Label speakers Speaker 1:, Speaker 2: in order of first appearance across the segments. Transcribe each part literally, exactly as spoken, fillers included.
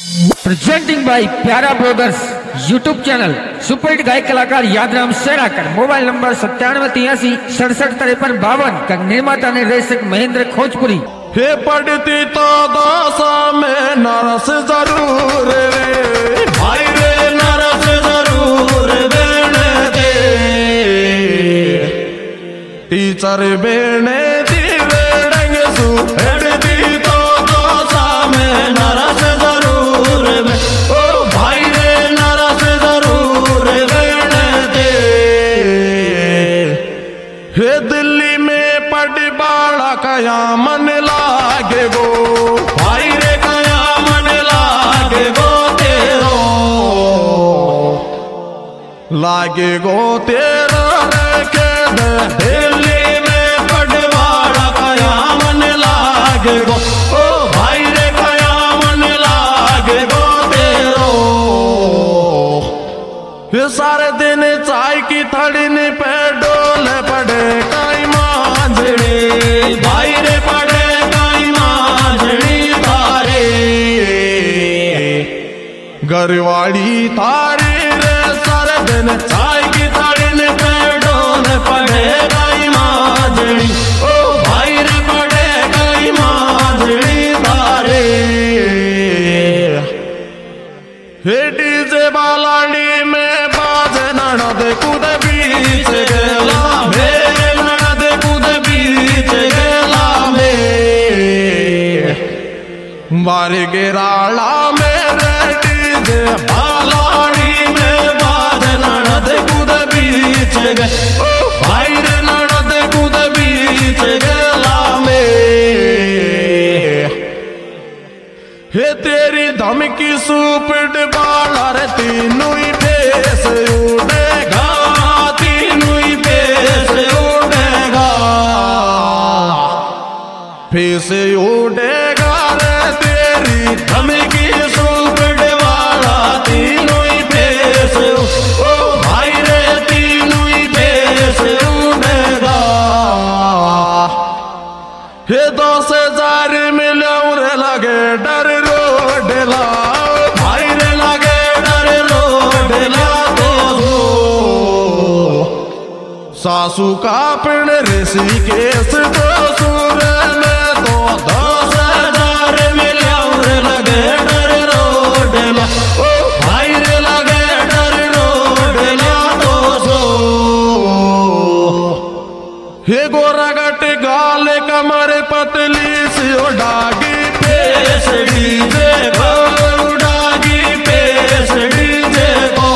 Speaker 1: Presenting by Pyara Brothers YouTube channel superhit गायक कलाकार Yadram शेराकर। Mobile number सत्तानवे तिरासी सड़सठ तिरपन बावन का निर्माता निर्देशक महेंद्र खोजपुरी।
Speaker 2: हे पढ़ती तो दशा में नरस जरूर रे भाई रे नरस जरूर देने दे टीचर बेने दी वेड़ंग सु पढ़ती तो दशा में नरस जरूर में ओ भाई रे नरस जरूर देने दे। हे दिल्ली में पढ़ बाड़ा कया मन लागे गो भाई रे कया मन लागे गो तेरो लागे गो तेरो रे के दे दिल्ली में पटवाड़ा कया मन लागे गो ओ भाई रे कया मन लागे गो तेरो। ये सारे दिन चाय की थड़ी ने पे डोले पड़े कई मांझड़ी भाई रे पड़े कई मांझड़ी तारे गरवाड़ी तारी रे सारे दिन चाय की थड़ी ने पे डोले पड़े कई मांझड़ी ओ भाई रे पड़े कई मांझड़ी तारे। हे डीजे बालाड़ी में बाजे ननद कूद बीच गेला में ननद कूद बीच गेला में बारे गिराला मेरे डीजे बालाड़ी में बाजे ननद कूद बीच गे ओ भाई रे ननद कूद बीच गेला में। हे तेरी धमकी सुपट बाला रे तीनों ही फेस उड़ेगा तीनों ही फेस उड़ेगा फेस उड़ेगा रे तेरी धमकी सुपट बाला तीनों ही फेस ओ भाई रे तीनों ही फेस उड़ेगा। हे दस हजार मिलूं रे लगे डर रोडला भाई रे लगे डर रोडला तो सासू का पिण ऋषिकेश तो सूर में तो दस हजार मिलूं रे लगे डर रोडला ओ भाई रे लगे डर रोडला तो सो। हे गोरागट गाल कमर पतली सी डागी पेश डीजे को डागी पेश डीजे को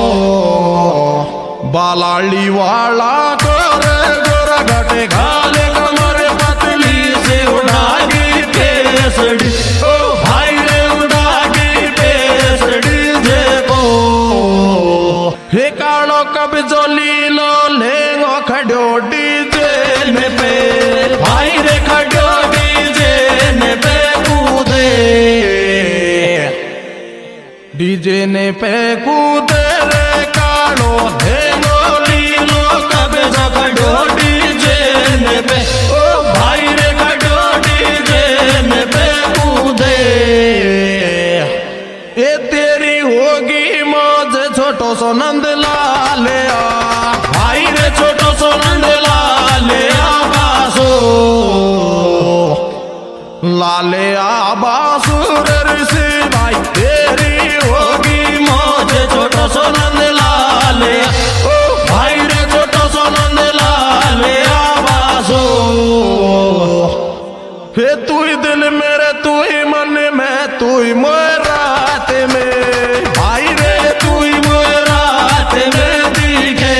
Speaker 2: बालाड़ी वाला को रे गोरागट गाल कमर पतली सी डागी पेश डी ओ भाई रे डागी पेश डीजे को। हे कालो कब जो लीलो लेंगो खड़ो डीजे ने पे भाई रे खड़ो डीजे ने पे कूदे डीजे ने पे कूदे रे कालो लेंगो लीलो कब जो खड़ो डीजे ने पे ओ भाई रे खड़ो डीजे ने पे कूदे। ए तेरी होगी मौज छोटो सो नंद लाले आ भाई रे छोटो सो नंद लाले आ बासो लाले आ बासु ऋषि भाई तेरी होगी मौज छोटो सो नंद लाले ओ भाई रे छोटो सो नंद लाले आ बासो। हे तू ही दिल मेरे तू ही मन में तू ही मोर रात में भाई रे तू ही मोर रात में दिखे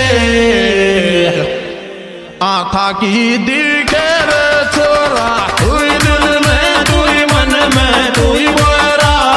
Speaker 2: आँखा की दिखे रे छोरा तू ही दिल में तू ही मन में तू ही मोर रात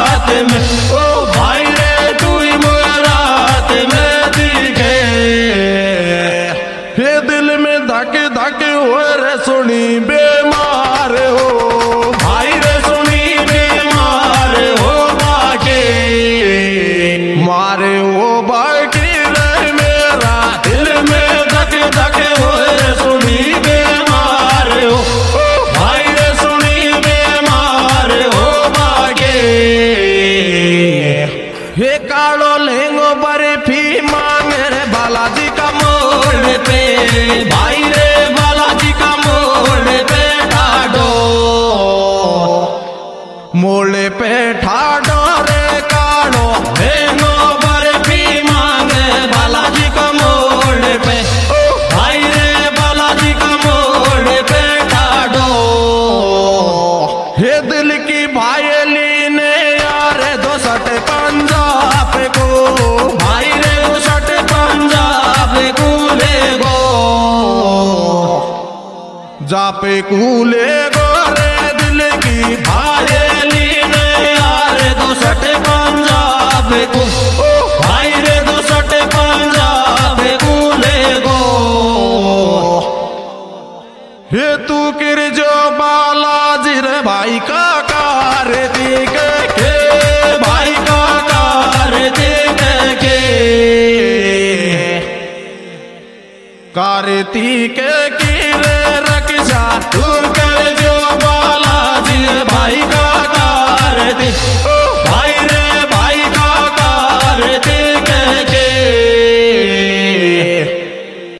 Speaker 2: मोले पे ठाडो रे काढ़ो भेंगो बर्फी मांगे बालाजी का मोड़े पे ओ भाई रे बालाजी का मोड़े पे ठाडो हे दिल की भाईली ने यार दो सट पंजाब को भाई रे दो सट पंजाब कूले गो जापे कूले गो रे दिल की भाईली ने यार दो सट पंजाब को ओ भाई रे दो सट पंजाब कूले गो हे तू किर जो बालाजी रे भाई का कार दिख के भाई का कार दिख के कार्तिक के